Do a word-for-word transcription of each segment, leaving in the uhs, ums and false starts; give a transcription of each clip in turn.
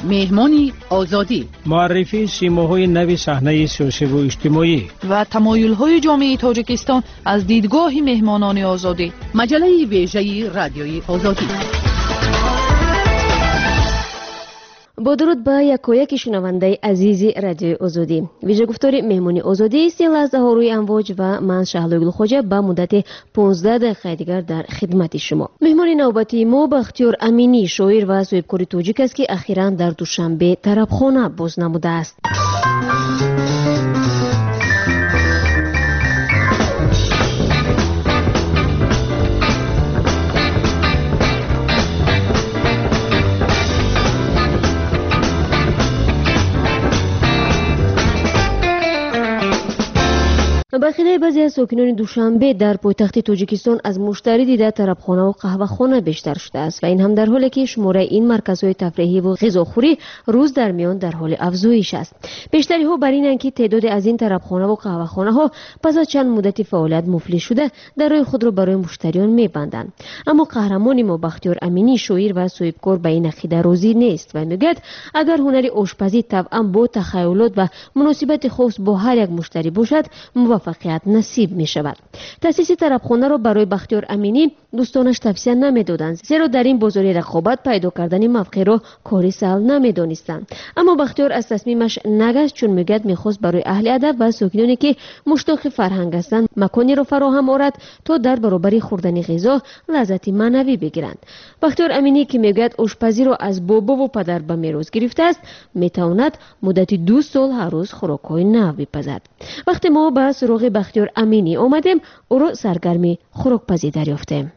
مهمانی آزادی، معرفی سیماهای نو صحنه سیاسی و اجتماعی و تمایل‌های جامعه تاجیکستان از دیدگاه مهمانان آزادی. مجله ویژه رادیوی آزادی. با درود به یکایک شنونده عزیز رادیوی آزادی. ویژه گفتار مهمانی آزادی است لحظه ها روی امواج و من شهلوگل خوجه به مدت پانزده دقیقه دیگر در خدمت شما. مهمان نوبتی ما بختیار امینی، شاعر و صاحبکار تاجیک است که اخیراً در دوشنبه طربخانه باز نموده است. بخیده بعضی از ساکنان دوشنبه در پایتخت تاجیکستان از مشتری دیده طربخانه و قهوه‌خانه بیشتر شده است و این هم در حالی که شماره این مرکزهای تفریحی و غذاخوری روز در میان در حال افزایش است. بیشتری ها بر اینند که تعداد از این طربخانه و قهوه‌خانه ها پس از چند مدت فعالیت مفلس شده درهای خود را برای مشتریان می‌بندند. اما قهرمان ما بختیار امینی، شاعر و صاحبکار، به این عقیده راضی نیست و میگوید اگر هنر آشپزی طبعا با تخیلات و مناسبت خاص با هر یک مشتری باشد موفقیت نصیب می شود. تأسیس طربخانه را برای بختیار امینی دوستانش توصیه نمیدادند، زیرا در این بازار رقابت پیدا کردن موقع را کاری سهل نمیدانستند. اما بختیار از تصمیمش نگذشت، چون میگوید میخواست برای اهل ادب و ساکنانی که مشتاق فرهنگ هستند مکانی را فراهم آورد تا در برابر خوردن غذا لذتی معنوی بگیرند. بختیار امینی که میگوید آشپزی را از بابا و پدر به میراث گرفته است، میتواند مدت دو سال هر روز خوراک‌های نو بپزد. وقتی ما به سراغ بختیار امینی آمدیم، او را سرگرمی خوراک‌پزی دریافتیم.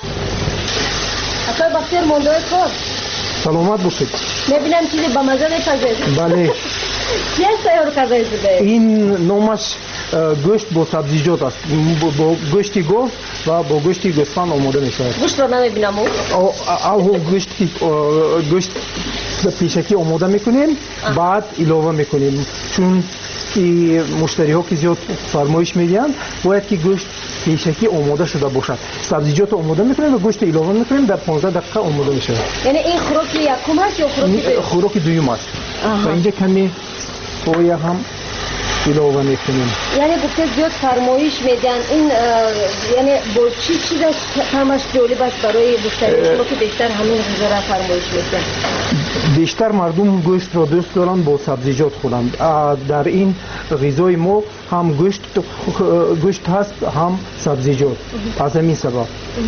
اصلا بختیار مانده کار سلامت باشید. میبینم چیزی با مزه میپزید. بله. چی است تیار کرده شده؟ این نامش گوشت با سبزیجات است. با گوشت گاو و با گوشت گوسفند آماده می شود. گوشت را نمیبینم. او او گوشت گوشت پیشکی آماده میکنیم، بعد علاوه میکنیم، چون که مشتری ها که زیاد فرمایش میدن باید که گوشت پیشکی آماده شده باشد. سبزیجات آماده میکنیم و گوشت علاوه میکنیم، در پانزده دقیقه آماده میشه. یعنی این خوراک یکم است یا خوراک دوم؟ خوراک دوم است. و اینجا کمی پای هم علاوه میکنیم. یعنی گفته زیاد فرمایش میدن، این یعنی با چی چیز همش جالب است برای مشتری شما که بیشتر همین غذا را فرمایش میدن؟ بیشتر مردم گوشت را دوست دارند با سبزیجات خورند. در این غذای ما هم گوشت گوشت هست، هم سبزیجات. از همین سبب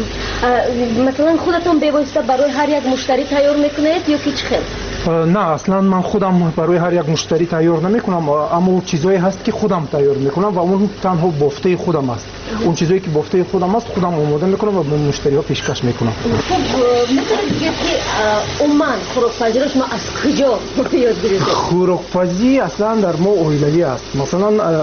مثلا خودتون به واسطه برای هر یک مشتری تیار میکنید یا که چه خیلی؟ نه، اصلا من خودم برای هر یک مشتری تیار نمیکنم، اما چیزایی هست که خودم تیار میکنم و اون تنها بافته خودم است. اون چیزایی که بافته خودم است خودم آماده میکنم و به مشتری ها پیشکش میکنم. میتونید بگید که عموما خوراک‌پزی را شما از کجا یاد گرفتید؟ خوراک‌پزی اصلا در ما اویلوی است. مثلا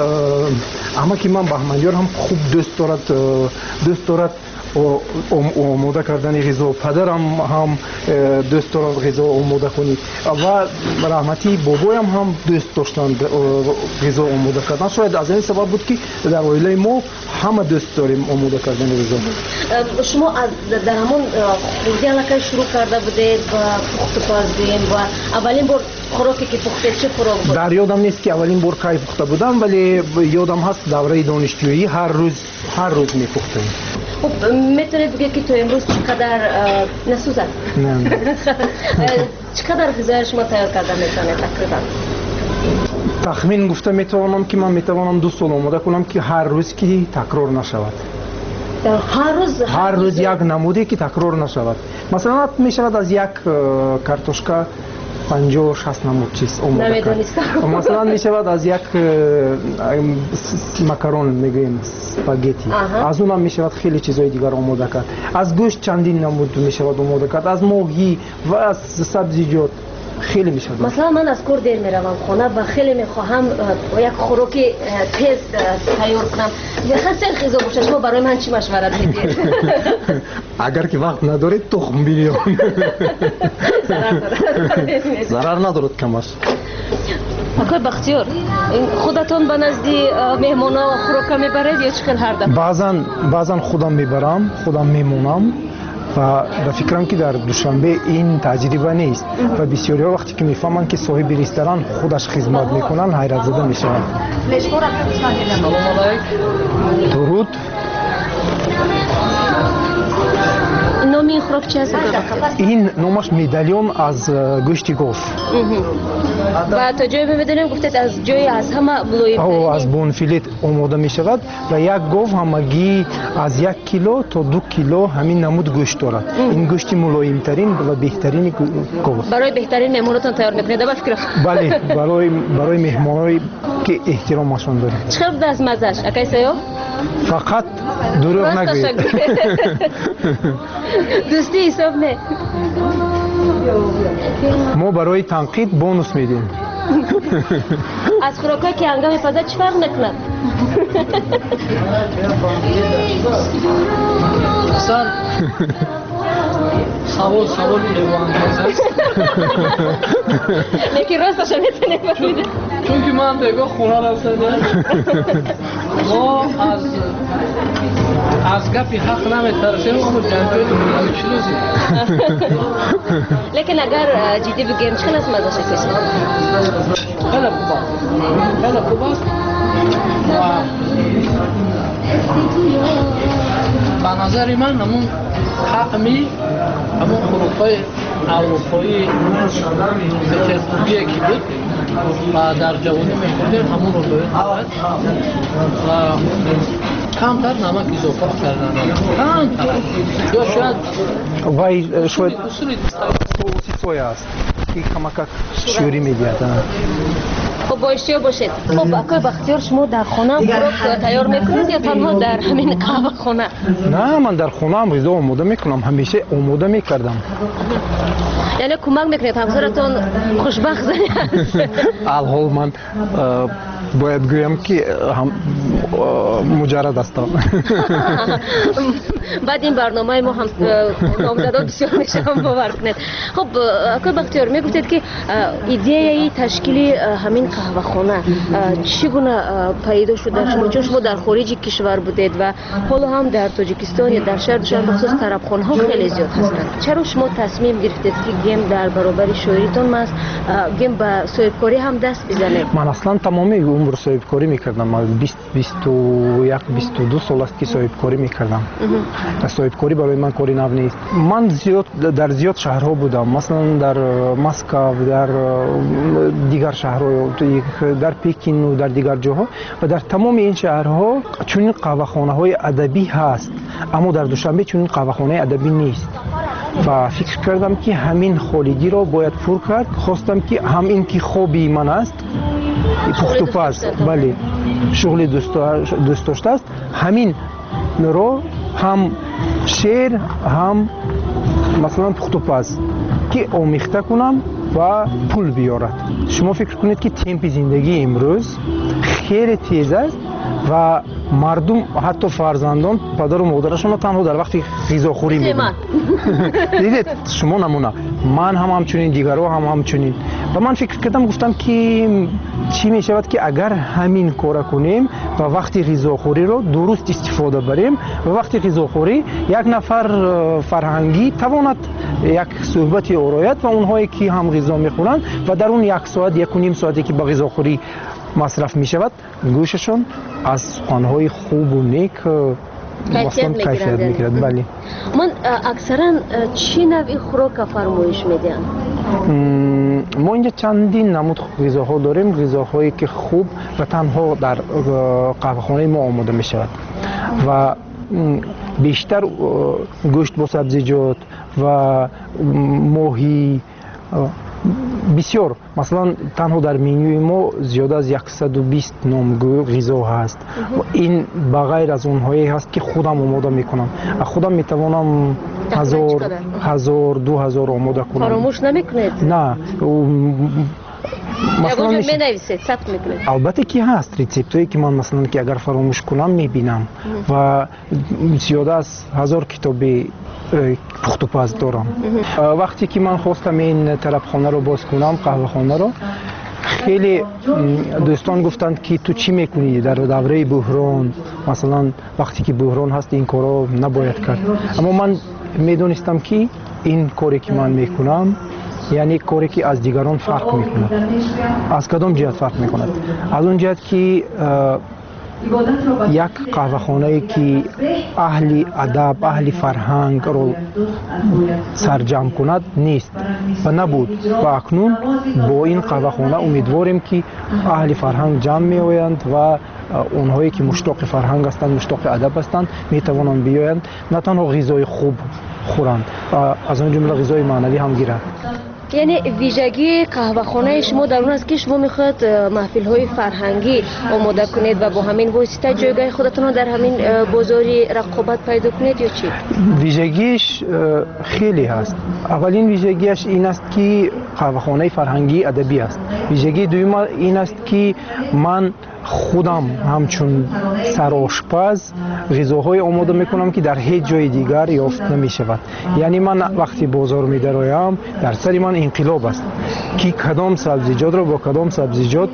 اما که من بهمنیار هم خوب دوست دارد دوست دارد آماده کردن غذا، پدرم هم دوست دارد غذا آماده کنی و رحمتی بابایم هم دوست داشتند غذا آماده کردن. شاید از این سبب بود که در عائله ما همه دوست داریم آماده کردن غذا. شما در همون خوردی علاقه شروع کرده بودید و پخت پزی و اولین بار خوراکی که پختید چه خوراک بود؟ در یادم نیست که اولین بار کی پخته بودم، ولی یادم هست دوره دانشجویی هر روز هر روز میپختیم. خب میتونید بگید که تو امروز چقدر نسوزد؟ نه. چقدر غذای شما تیار کرده میتونه تقریبا؟ تخمین گفته میتوانم که من میتوانم دو سال آماده کنم که هر روز که تکرار نشود. هر روز هر روز یک نمودی که تکرار نشود. مثلا میشود از یک کارتوشکا پنجاه شصت نمود چیز آماده کرد. مثلا میشود از یک مکرون میگوییم اسپاگتی، از اون هم میشود خیلی چیزهای دیگر آماده کرد. از گوشت چندین نمود میشود آماده کرد، از ماهی و از سبزیجات خیلی میشود. مثلا من از کور دیر میروم خانه و خیلی میخواهم یک خوراکی تیز تیار کنم، خیلی غذا باشه، شما برای من چی مشورت میدید؟ اگر که وقت ندارید تخم بیلیون. ضرر ندارد کمش. آقای بختیار، خودتون به نزدی مهمانا خوراک میبرید یا چه هر دفعه؟ بعضن بعضن خودم میبرم، خودم میمونم و به فکرم که در دوشنبه این تجربه نیست و بسیاری ها وقتی که میفهمند که صاحب رستوران خودش خدمت میکنن حیرت زده میشوند. درود. نام این خوراک چی هست؟ این نامش مدالیون از گوشت گاو. و تا جایی می‌دونیم گفتید از جایی از همه بلوی او از بونفیلت آماده می شود و یک گاو همگی از یک کیلو تا دو کیلو همین نمود گوشت دارد. این گوشت ملایم ترین و بهترین گاو. برای بهترین مهمانتون تیار می‌کنید به فکر؟ بله، برای برای مهمانایی که احترامشون داریم. چقدر بوده از مزه‌اش؟ اکای سایو؟ فقط دروغ نگویید. دوستی حساب نه. ما برای تنقید بونوس میدیم. از خوراکایی که هنگام فضا چه فرق میکنه؟ سر سوال سوال لیوان است. لیکن راستش نمیتونه بفهمه. چون که من دیگه خونه رفتم. ما از از گپی حق نمیترسیم اما جنجال نمیشناسیم. لیکن اگر جدی بگیم چه خلاص مزه‌اش است؟ خیلی خوب است. خیلی خوب است. به نظر من همون حقمی همون خوراک‌های اروپایی پترزبورگی که بود و در جوانی می‌خوردیم همون رو باید خورد و کمتر نمک اضافه کردن کمتر یا شاید وای شاید اصولی سویا است که کمک شوری می‌دهد. خب با اشتیا باشید. خب اکای بختیار شما در خانه خوراک تیار میکنید یا تنها در همین قهوه خانه؟ نه، من در خانه هم غذا آماده میکنم، همیشه آماده میکردم. یعنی کمک میکنید همسرتون خوشبخت زنید؟ الحال من باید گویم که هم مجرد هستم. بعد این برنامه ما هم نامزدان بسیار میشه هم باور کنید. خب اکای بختیار میگفتید که ایده تشکیل همین قهوه خانه چگونه پیدا شد در شما؟ چون شما در خارج کشور بودید و حالا هم در تاجیکستان یا در شهر دوشنبه بخصوص طربخانه ها خیلی زیاد هستند. چرا شما تصمیم گرفتید که گیم در برابر شاعریتون ماست گیم با صاحبکاری هم دست بزنید؟ من اصلا تمامی عمر صاحبکاری میکردم. من بیست بیست و یک بیست و دو سال است که صاحبکاری میکردم. صاحبکاری برای من کاری نو نیست. من زیاد در زیاد شهرها بودم، مثلا در مسکو، در دیگر شهرها، در پکین و در دیگر جاها و در تمام این شهرها چنین قهوه‌خانه های ادبی هست، اما در دوشنبه چنین قهوه‌خانه ادبی نیست و فکر کردم که همین خالیگی را باید پر کرد. خواستم که هم این که خوبی من است پخت و پز، بله شغل دوست داشته است، همین رو هم شعر هم مثلا پخت و پز که آمیخته کنم و پول بیارد. شما فکر کنید که تمپ زندگی امروز خیلی تیز است و مردم حتی فرزندان پدر و مادرشون تنها در وقت غذاخوری می‌بینند. دیدید شما نمونه، من هم همچنین، دیگرها هم همچنین و من فکر کردم گفتم که چی می شود که اگر همین کار کنیم و وقتی غذاخوری رو درست استفاده بریم و وقتی غذاخوری یک نفر فرهنگی تواند یک صحبت آرایت و اونهایی که هم غذا میخورند و در اون یک ساعت یک و نیم ساعتی که به غذاخوری مصرف می شود گوششون از خانه‌های خوب و نیک کیفیت میگیرد. بله. من اکثرا چی نوعی خوراک فرمایش میدین؟ ما اینجا چندین نمود غذاها داریم، غذاهایی که خوب و تنها در قهوه‌خانه ما آماده می شود و بیشتر گوشت با سبزیجات و ماهی بسیار، مثلا تنها در منیوی ما زیاده از صد و بیست نام غذا هست و این بغیر از اونهایی هست که خودم آماده میکنم. خودم میتوانم هزار هزار دو هزار آماده کنم. فراموش نمیکنید؟ نه مثلا می نویسید، ثبت میکنید؟ البته که هست ریسپتایی که من مثلا که اگر فراموش کنم میبینم و زیاده از هزار کتابی پخت و پز دارم. وقتی که من خواستم این طربخانه رو باز کنم، قهوه خانه رو، خیلی دوستان گفتند که تو چی میکنی در دوره بحران، مثلا وقتی که بحران هست این کارا نباید کرد. اما من میدونستم که این کاری که من میکنم یعنی کاری که از دیگران فرق میکنه. از کدام جهت فرق میکند؟ از اون جهت که یک قهوه‌خانه‌ای که اهل ادب اهل فرهنگ رو سرجم کند نیست و نبود و اکنون با این قهوه‌خانه امیدواریم که اهل فرهنگ جمع میآیند و اونهایی که مشتاق فرهنگ هستند مشتاق ادب هستند میتوانند بیایند نه تنها غذای خوب خورند از اون جمله غذای معنوی هم گیرند. یعنی ویژگی قهوه‌خانه شما در اون است که شما میخواد محفل‌های فرهنگی آماده کنید و با همین واسطه جایگاه خودتون رو در همین بازاری رقابت پیدا کنید یا چی؟ ویژگیش خیلی هست. اولین ویژگیش این است که قهوه‌خانه فرهنگی ادبی است. ویژگی دوم این است که من خودم همچون سرآشپز غذاهای آماده میکنم که در هیچ جای دیگر یافت نمیشود. یعنی من وقتی بازار میدرایم در سر من انقلاب است که کدام سبزیجات رو با کدام سبزیجات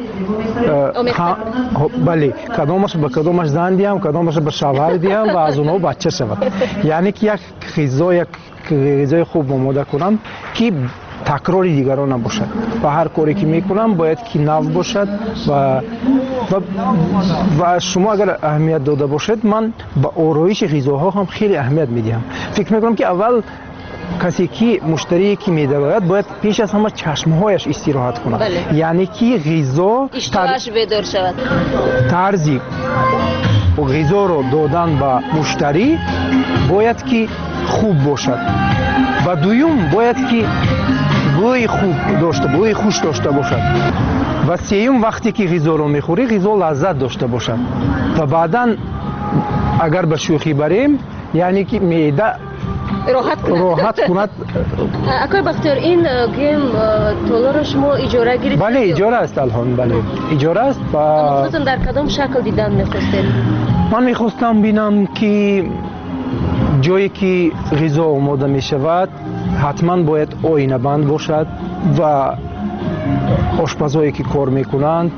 بله کدامش با کدامش زن دیم کدامش به شوهر دیم و از اونها بچه شود. یعنی که یک غذا یک غذای خوب آماده کنم که تکرار دیگران نباشد و هر کاری که میکنم باید که نو باشد و و, و شما اگر اهمیت داده باشد من به آرایش غذاها هم خیلی اهمیت میدم. فکر میکنم که اول کسی که مشتری که میدوید باید پیش از همه چشمهایش استراحت کنه. بله. یعنی که غذا اشتهاش بیدار شود. طرزی غذا رو دادن به مشتری باید که خوب باشد و دوم باید که بوی خوب داشته بوی خوش داشته باشد و سوم وقتی که غذا رو میخوری غذا لذت داشته باشد و بعداً اگر به شوخی بریم یعنی که معده راحت کند. راحت کند. اکای بختیار این گیم تولا رو شما اجاره گرفتید؟ بله اجاره است الان. بله اجاره است و خودتون در کدام شکل دیدن میخواستید؟ من میخواستم بینم که جایی که غذا آماده می شود حتما باید آینه بند باشد و آشپزهایی که کار میکنند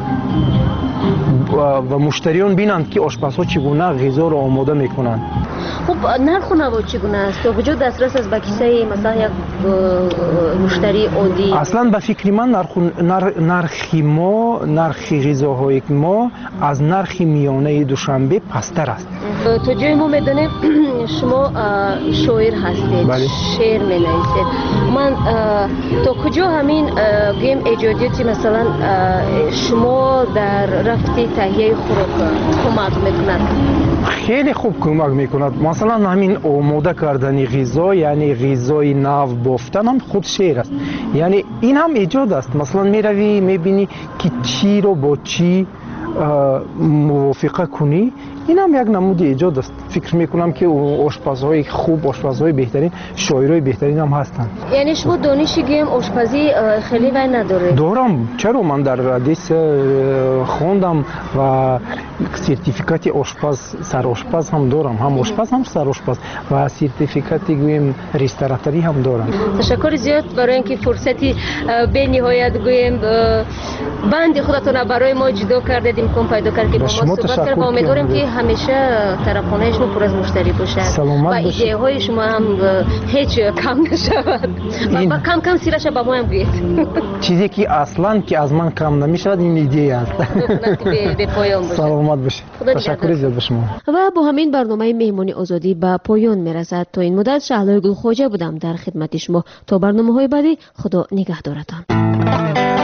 و مشتریان بینند که آشپزها چگونه غذا را آماده میکنند. خب نرخ و نوا چگونه است؟ تا کجا دسترس است به کیسه مثلا یک مشتری عادی؟ اصلا به فکر من نرخ نرخ ما نرخ غذاهای ما از نرخ میانه دوشنبه پستر است. تا جای ما میدونیم شما شاعر هستید. بله. شعر مینویسید. من تا کجا همین گیم ایجادیاتی مثلا شما در رفتی تهیه خوراک کمک میکند؟ خیلی خوب کمک میکند. مثلا همین آماده کردن غذا یعنی غذای نو بافتن هم خود شعر است. یعنی این هم ایجاد است. مثلا میروی میبینی که چی رو با چی موافقه کنی این هم یک نمود ایجاد است. فکر میکنم که آشپزهای خوب آشپزهای بهترین شاعرای بهترین هم هستند. یعنی شما دانش گیم آشپزی خیلی وای نداره؟ دارم. چرا من در ردیس خوندم و سرتیفیکات آشپز سر آشپز هم دارم. هم آشپز هم سر آشپز و سرتیفیکات گویم رستوراتوری هم دارم. تشکر زیاد برای اینکه فرصتی به نهایت گویم بند خودتون برای ما جدا کردید امکان پیدا کردید که با ما صحبت کردید و امیدواریم که همیشه طرفخانه شما پر از مشتری باشه و ایده های شما هم هیچ کم نشود و کم کم سیرش با ما هم گوید. چیزی که اصلا که از من کم نمیشود این ایده است. به پایان باشه. سلامت باشید. تشکر زیاد به شما. و با همین برنامه مهمانی آزادی به پایان میرسد. تا این مدت شهلای گلخواجه بودم در خدمت شما. تا برنامه‌های بعدی خدا نگهدارتان.